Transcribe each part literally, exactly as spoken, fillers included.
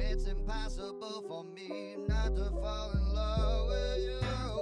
It's impossible for me not to fall in love with you,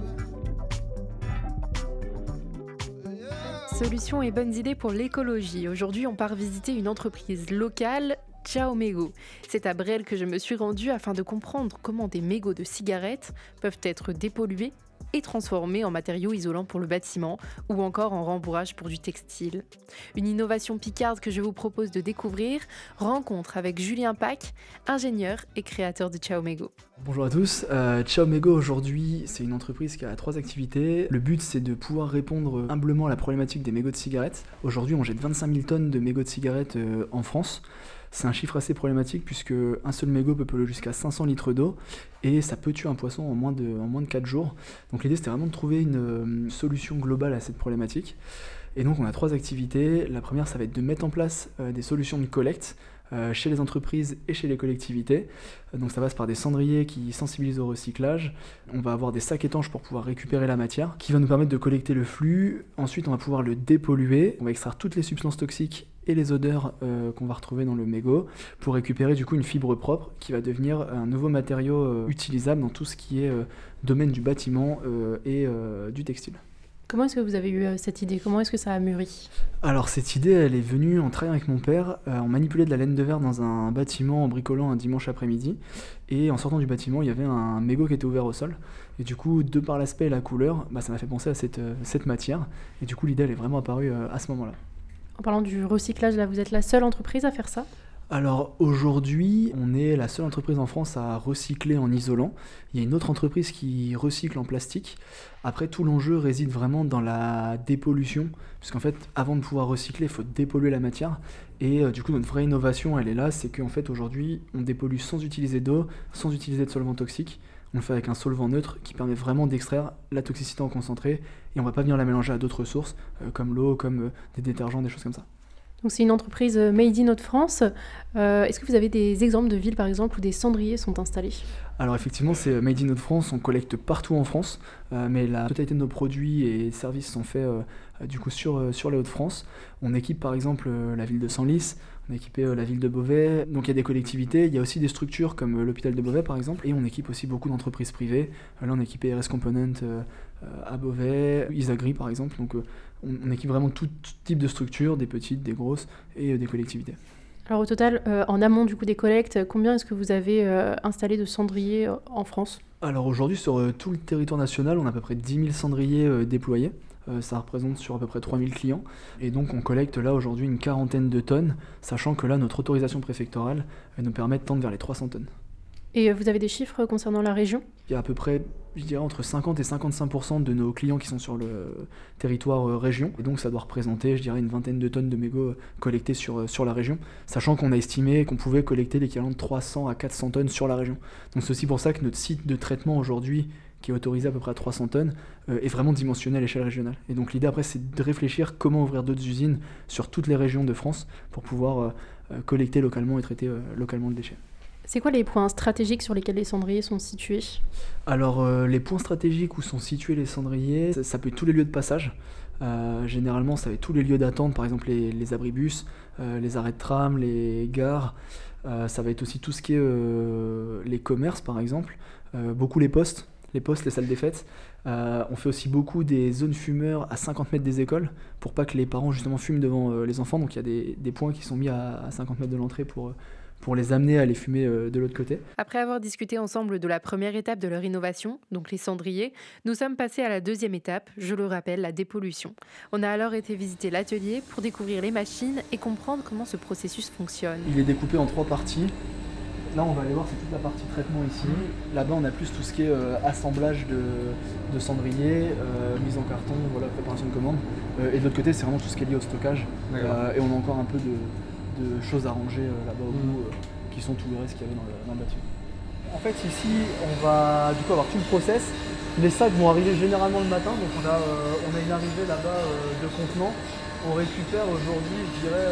baby. Yeah. Solutions et bonnes idées pour l'écologie. Aujourd'hui, on part visiter une entreprise locale, Ciao Mégots. C'est à Bresles que je me suis rendue afin de comprendre comment des mégots de cigarettes peuvent être dépollués et transformés en matériaux isolants pour le bâtiment ou encore en rembourrage pour du textile. Une innovation picarde que je vous propose de découvrir. Rencontre avec Julien Pack, ingénieur et créateur de Ciao Mégots. Bonjour à tous, euh, Ciao Mégots aujourd'hui c'est une entreprise qui a trois activités. Le but c'est de pouvoir répondre humblement à la problématique des mégots de cigarettes. Aujourd'hui on jette vingt-cinq mille tonnes de mégots de cigarettes euh, en France. C'est un chiffre assez problématique puisque un seul mégot peut polluer jusqu'à cinq cents litres d'eau et ça peut tuer un poisson en moins de, en moins de quatre jours. Donc l'idée c'était vraiment de trouver une, une solution globale à cette problématique. Et donc on a trois activités. La première ça va être de mettre en place euh, des solutions de collecte euh, chez les entreprises et chez les collectivités. Euh, donc ça passe par des cendriers qui sensibilisent au recyclage. On va avoir des sacs étanches pour pouvoir récupérer la matière qui va nous permettre de collecter le flux. Ensuite on va pouvoir le dépolluer. On va extraire toutes les substances toxiques et les odeurs euh, qu'on va retrouver dans le mégot pour récupérer du coup une fibre propre qui va devenir un nouveau matériau euh, utilisable dans tout ce qui est euh, domaine du bâtiment euh, et euh, du textile. Comment est-ce que vous avez eu euh, cette idée ? Comment est-ce que ça a mûri ? Alors cette idée elle est venue en travaillant avec mon père. Euh, on manipulait de la laine de verre dans un bâtiment en bricolant un dimanche après-midi et en sortant du bâtiment il y avait un mégot qui était ouvert au sol et du coup de par l'aspect et la couleur bah, ça m'a fait penser à cette, euh, cette matière et du coup l'idée elle est vraiment apparue euh, à ce moment-là. En parlant du recyclage, là, vous êtes la seule entreprise à faire ça ? Alors aujourd'hui, on est la seule entreprise en France à recycler en isolant. Il y a une autre entreprise qui recycle en plastique. Après, tout l'enjeu réside vraiment dans la dépollution, puisqu'en fait, avant de pouvoir recycler, il faut dépolluer la matière. Et euh, du coup, notre vraie innovation, elle est là, c'est qu'en fait, aujourd'hui, on dépollue sans utiliser d'eau, sans utiliser de solvant toxique. On le fait avec un solvant neutre qui permet vraiment d'extraire la toxicité en concentré et on ne va pas venir la mélanger à d'autres sources euh, comme l'eau, comme euh, des détergents, des choses comme ça. Donc c'est une entreprise made in Hauts-de-France. Euh, est-ce que vous avez des exemples de villes par exemple où des cendriers sont installés ? Alors effectivement c'est made in Hauts-de-France, on collecte partout en France, euh, mais la totalité de nos produits et services sont faits euh, du coup sur, euh, sur les Hauts-de-France. On équipe par exemple euh, la ville de Senlis, on a équipé euh, la ville de Beauvais, donc il y a des collectivités, il y a aussi des structures comme euh, l'hôpital de Beauvais par exemple, et on équipe aussi beaucoup d'entreprises privées. Euh, là on a équipé R S Component euh, euh, à Beauvais, Isagri par exemple, donc euh, on, on équipe vraiment tout, tout type de structures, des petites, des grosses et euh, des collectivités. Alors au total, euh, en amont du coup des collectes, combien est-ce que vous avez euh, installé de cendriers euh, en France ? Alors aujourd'hui sur euh, tout le territoire national, on a à peu près dix mille cendriers euh, déployés. Euh, ça représente sur à peu près trois mille clients. Et donc on collecte là aujourd'hui une quarantaine de tonnes, sachant que là notre autorisation préfectorale elle nous permet de tendre vers les trois cents tonnes. Et euh, vous avez des chiffres concernant la région ? Il y a à peu près, je dirais, entre cinquante et cinquante-cinq pour cent de nos clients qui sont sur le territoire euh, région. Et donc ça doit représenter, je dirais, une vingtaine de tonnes de mégots collectés sur, euh, sur la région, sachant qu'on a estimé qu'on pouvait collecter l'équivalent de trois cents à quatre cents tonnes sur la région. Donc c'est aussi pour ça que notre site de traitement aujourd'hui, qui est autorisé à peu près à trois cents tonnes, euh, est vraiment dimensionné à l'échelle régionale. Et donc l'idée après c'est de réfléchir comment ouvrir d'autres usines sur toutes les régions de France pour pouvoir euh, euh, collecter localement et traiter euh, localement le déchet. C'est quoi les points stratégiques sur lesquels les cendriers sont situés ? Alors euh, les points stratégiques où sont situés les cendriers, ça, ça peut être tous les lieux de passage. Euh, généralement ça va être tous les lieux d'attente, par exemple les, les abribus, euh, les arrêts de tram, les gares. Euh, ça va être aussi tout ce qui est euh, les commerces par exemple, euh, beaucoup les postes, les postes, les salles des fêtes. Euh, on fait aussi beaucoup des zones fumeurs à cinquante mètres des écoles pour pas que les parents justement fument devant euh, les enfants. Donc il y a des, des points qui sont mis à, à cinquante mètres de l'entrée pour... Euh, pour les amener à les fumer de l'autre côté. Après avoir discuté ensemble de la première étape de leur innovation, donc les cendriers, nous sommes passés à la deuxième étape, je le rappelle, la dépollution. On a alors été visiter l'atelier pour découvrir les machines et comprendre comment ce processus fonctionne. Il est découpé en trois parties. Là, on va aller voir, c'est toute la partie traitement ici. Là-bas, on a plus tout ce qui est euh, assemblage de, de cendriers, euh, mise en carton, voilà, préparation de commande. Euh, et de l'autre côté, c'est vraiment tout ce qui est lié au stockage. Euh, et on a encore un peu de... de choses à ranger euh, là-bas au bout, euh, qui sont tous les restes qu'il y avait dans le, dans le bâtiment. En fait ici on va du coup avoir tout le process. Les sacs vont arriver généralement le matin, donc on a, euh, on a une arrivée là-bas euh, de contenants. On récupère aujourd'hui je dirais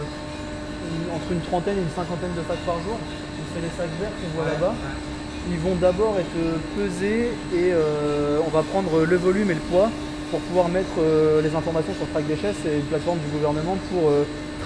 euh, une, entre une trentaine et une cinquantaine de sacs par jour. Donc c'est les sacs verts qu'on voit là-bas. Ils vont d'abord être pesés et euh, on va prendre le volume et le poids pour pouvoir mettre euh, les informations sur Track Déchets. C'est une plateforme du gouvernement pour euh,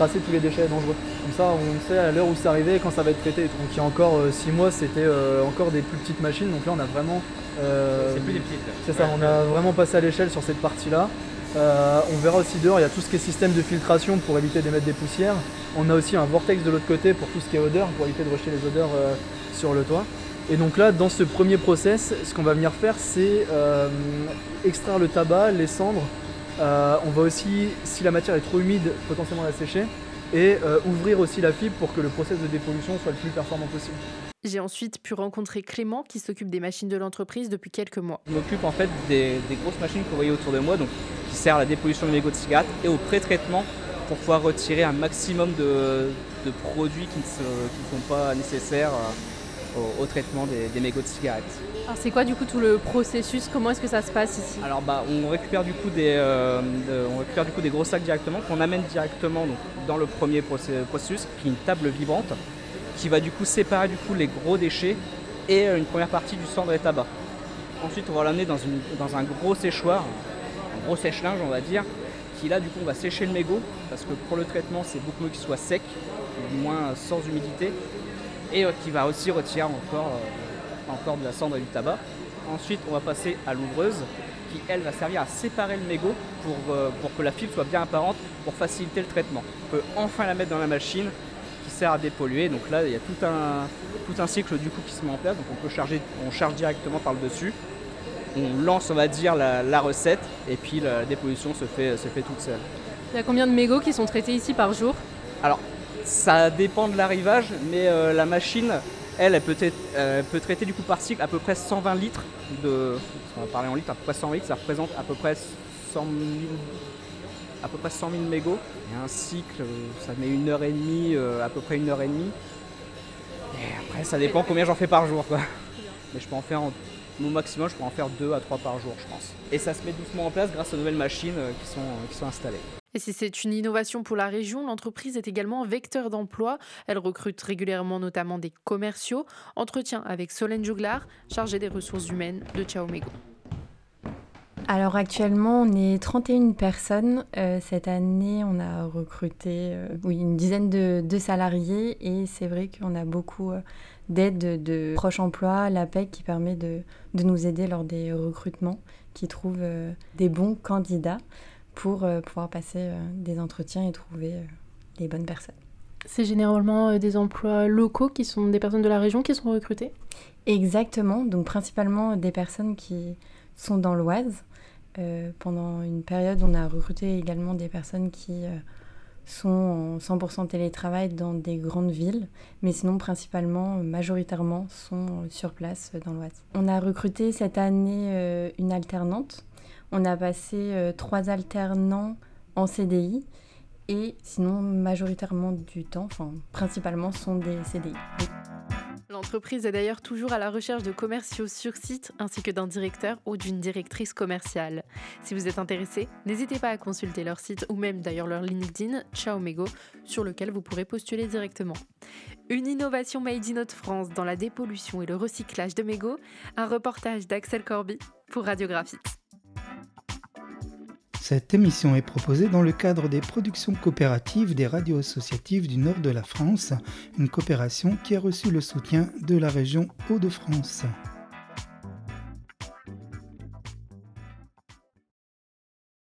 tracer tous les déchets dangereux. Comme ça, on sait à l'heure où c'est arrivé et quand ça va être traité. Donc il y a encore six euh, mois, c'était euh, encore des plus petites machines. Donc là, on a vraiment... Euh, c'est plus des petites. C'est ça, on a vraiment passé à l'échelle sur cette partie-là. Euh, on verra aussi dehors, il y a tout ce qui est système de filtration pour éviter d'émettre des poussières. On a aussi un vortex de l'autre côté pour tout ce qui est odeur, pour éviter de rejeter les odeurs euh, sur le toit. Et donc là, dans ce premier process, ce qu'on va venir faire, c'est euh, extraire le tabac, les cendres. Euh, on va aussi, si la matière est trop humide, potentiellement la sécher. Et euh, ouvrir aussi la fibre pour que le process de dépollution soit le plus performant possible. J'ai ensuite pu rencontrer Clément qui s'occupe des machines de l'entreprise depuis quelques mois. Je m'occupe en fait des, des grosses machines que vous voyez autour de moi, donc, qui servent à la dépollution des mégots de cigarettes et au pré-traitement pour pouvoir retirer un maximum de, de produits qui ne se, qui sont pas nécessaires au, au traitement des, des mégots de cigarettes. Alors c'est quoi du coup tout le processus? Comment est-ce que ça se passe ici? Alors bah, on récupère du coup des, euh, de, on récupère du coup des gros sacs directement qu'on amène directement donc, dans le premier processus, qui est une table vibrante, qui va du coup séparer du coup les gros déchets et une première partie du cendre et tabac. Ensuite, on va l'amener dans, une, dans un gros séchoir, un gros sèche-linge on va dire, qui là du coup on va sécher le mégot parce que pour le traitement c'est beaucoup mieux qu'il soit sec, ou du moins sans humidité, et euh, qui va aussi retirer encore, euh, encore de la cendre et du tabac. Ensuite, on va passer à l'ouvreuse qui elle va servir à séparer le mégot pour, euh, pour que la fibre soit bien apparente pour faciliter le traitement. On peut enfin la mettre dans la machine qui sert à dépolluer. Donc là, il y a tout un, tout un cycle du coup qui se met en place. Donc on peut charger, on charge directement par le dessus. On lance, on va dire, la, la recette et puis la dépollution se fait, se fait toute seule. Il y a combien de mégots qui sont traités ici par jour? Alors, ça dépend de l'arrivage, mais euh, la machine, elle, elle peut, être, euh, peut traiter du coup par cycle à peu près cent vingt litres de... On va parler en litres, à peu près cent vingt litres, ça représente à peu près cent mille, à peu près cent mille mégots. Et un cycle, ça met une heure et demie, euh, à peu près une heure et demie. Et après, ça dépend combien j'en fais par jour, quoi. Mais je peux en faire, en, au maximum, je peux en faire deux à trois par jour, je pense. Et ça se met doucement en place grâce aux nouvelles machines euh, qui, sont, euh, qui sont installées. Et si c'est une innovation pour la région, l'entreprise est également vecteur d'emploi. Elle recrute régulièrement notamment des commerciaux. Entretien avec Solène Jouglar, chargée des ressources humaines de Ciao Mégo. Alors actuellement, on est trente et une personnes. Euh, cette année, on a recruté euh, oui, une dizaine de, de salariés et c'est vrai qu'on a beaucoup euh, d'aide de, de Proche Emploi, l'A P E C, qui permet de, de nous aider lors des recrutements, qui trouvent euh, des bons candidats pour euh, pouvoir passer euh, des entretiens et trouver euh, les bonnes personnes. C'est généralement euh, des emplois locaux qui sont des personnes de la région qui sont recrutées? Exactement, donc principalement des personnes qui sont dans l'Oise. Euh, pendant une période, on a recruté également des personnes qui euh, sont en cent pour cent télétravail dans des grandes villes, mais sinon principalement, majoritairement, sont sur place euh, dans l'Oise. On a recruté cette année euh, une alternante. On a passé euh, trois alternants en C D I et sinon majoritairement du temps, enfin principalement sont des C D I. Oui. L'entreprise est d'ailleurs toujours à la recherche de commerciaux sur site ainsi que d'un directeur ou d'une directrice commerciale. Si vous êtes intéressé, n'hésitez pas à consulter leur site ou même d'ailleurs leur LinkedIn Ciao Mégo sur lequel vous pourrez postuler directement. Une innovation made in Hauts-de-France dans la dépollution et le recyclage de mégots, un reportage d'Axel Corby pour Radiographite. Cette émission est proposée dans le cadre des productions coopératives des radios associatives du nord de la France, une coopération qui a reçu le soutien de la région Hauts-de-France.